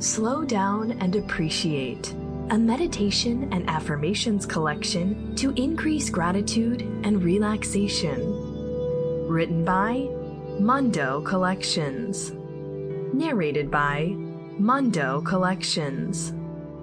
Slow down and appreciate. A meditation and affirmations collection to increase gratitude and relaxation. Written by Mundo Collections. Narrated by Mundo Collections.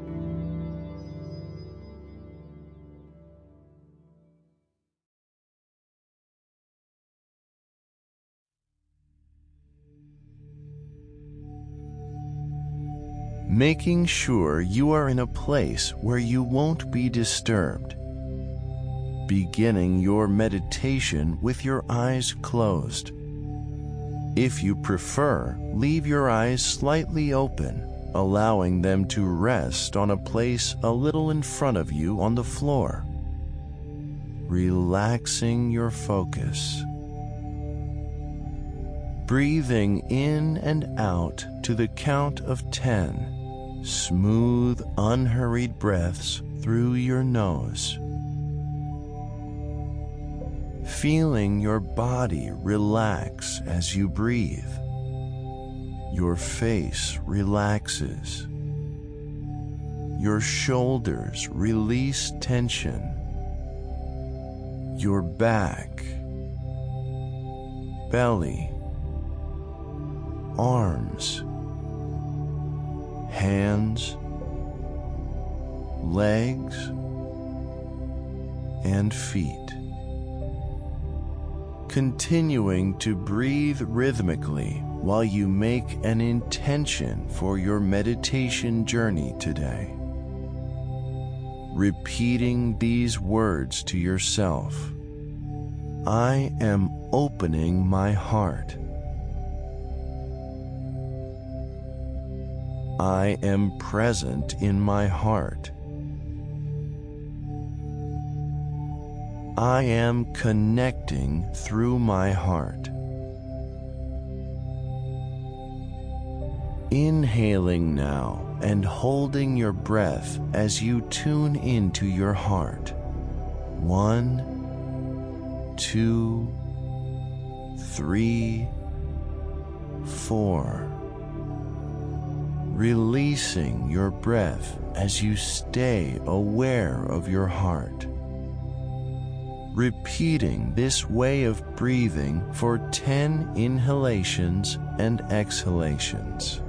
Making sure you are in a place where you won't be disturbed. Beginning your meditation with your eyes closed. If you prefer, leave your eyes slightly open, allowing them to rest on a place a little in front of you on the floor. Relaxing your focus. Breathing in and out to the count of 10. Smooth, unhurried breaths through your nose. Feeling your body relax as you breathe. Your face relaxes. Your shoulders release tension. Your back, belly, arms, hands, legs, and feet. Continuing to breathe rhythmically while you make an intention for your meditation journey today. Repeating these words to yourself. I am opening my heart. I am present in my heart. I am connecting through my heart. Inhaling now and holding your breath as you tune into your heart. 1, 2, 3, 4. Releasing your breath as you stay aware of your heart. Repeating this way of breathing for 10 inhalations and exhalations.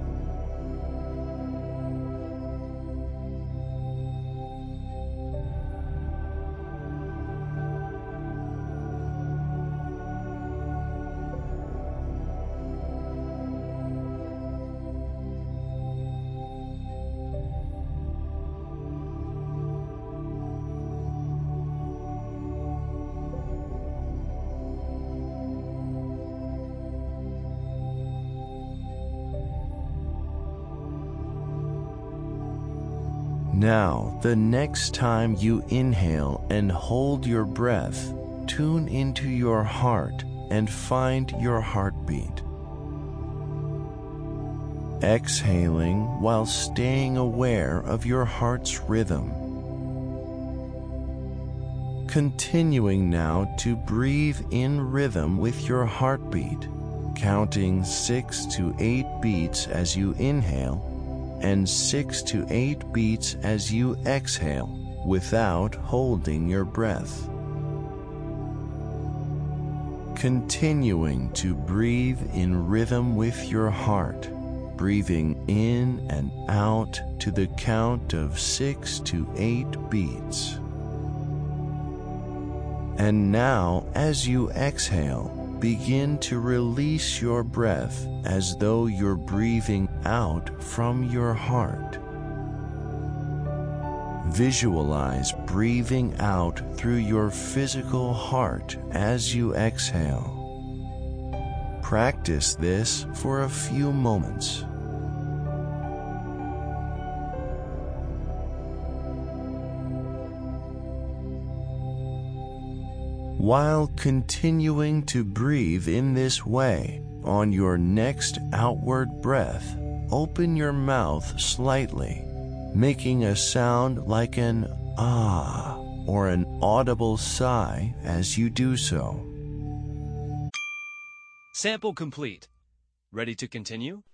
Now, the next time you inhale and hold your breath, tune into your heart and find your heartbeat. Exhaling while staying aware of your heart's rhythm. Continuing now to breathe in rhythm with your heartbeat, counting 6 to 8 beats as you inhale and 6 to 8 beats as you exhale without holding your breath. Continuing to breathe in rhythm with your heart, breathing in and out to the count of 6 to 8 beats. And now, as you exhale, begin to release your breath as though you're breathing out from your heart. Visualize breathing out through your physical heart as you exhale. Practice this for a few moments. While continuing to breathe in this way, on your next outward breath, open your mouth slightly, making a sound like an ah or an audible sigh as you do so. Sample complete. Ready to continue?